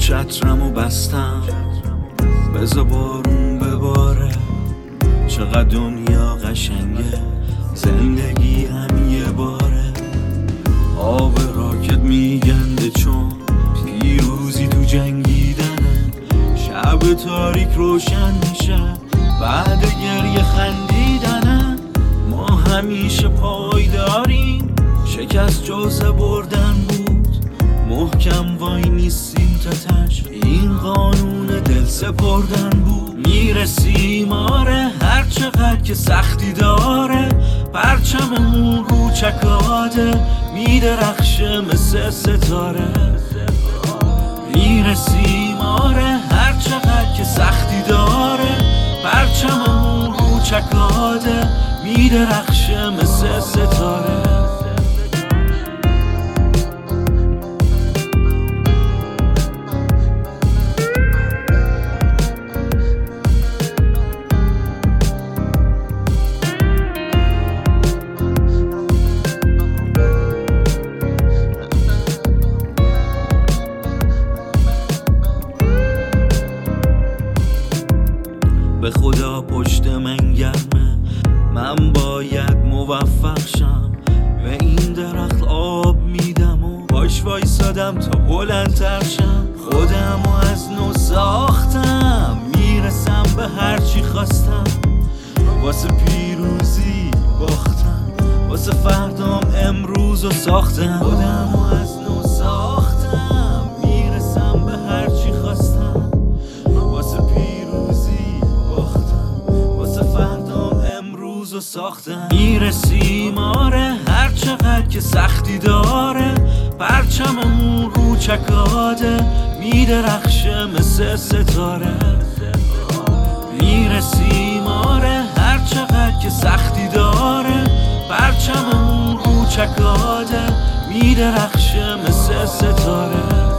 چترمو بستم بذار بارون بباره. چقدر دنیا قشنگه، زندگی هم یه باره. آب راکت میگنده چون پیروزی تو جنگیدنه. شب تاریک روشن میشه بعد گریه خندیدنه. ما همیشه پایداریم، شکست جزء بردن بود. محکم وای نیستیم تا تش، این قانون دل سپردن بود. میرسیم آره هر چقدر که سختی داره. پرچممون رو چکاده میدرخشه مثل ستاره. میرسیم آره هر چقدر که سختی داره. پرچممون رو چکاده میدرخشه مثل ستاره. به خدا پشت من گرمه، من باید موفق شم. به این درخت آب میدم و باش وایسادم تا بلندتر شم. خودمو از نو ساختم، میرسم به هرچی خواستم. واسه پیروزی باختم، واسه فردام امروزو ساختم. خودمو از نو ساختم، میرسم به هرچی خواستم. واسه پیروزی باختم، واسه فردام امروزو ساختم. میرسیم آره هر چقدر که سختی داره. پرچممون رو چکاده میدرخشه مثل ستاره. میرسیم آره هر چقدر که سختی داره. پرچممون رو چکاده میدرخشه مثل ستاره.